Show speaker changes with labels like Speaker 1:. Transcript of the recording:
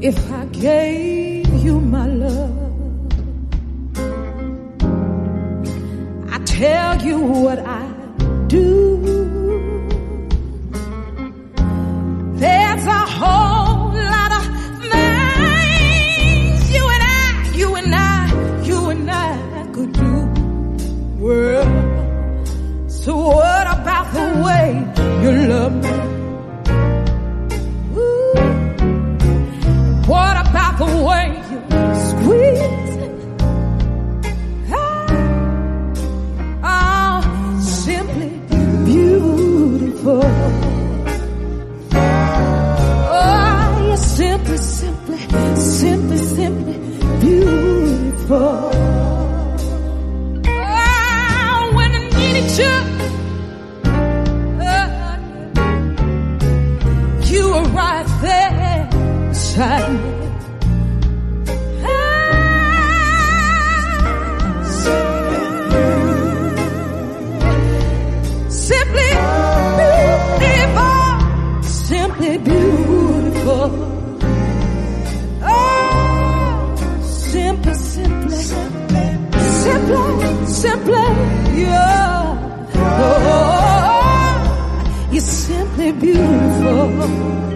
Speaker 1: if I gave you my love, I tell you what I do. There's a whole lot of things you and I could do. Well, so what about the way you love me? What about the way you squeeze it? Oh, simply beautiful. Oh, you're simply beautiful. Oh, when I needed you, you were right there beside me. Simply beautiful. Oh, simply, yeah. Oh, you're simply beautiful.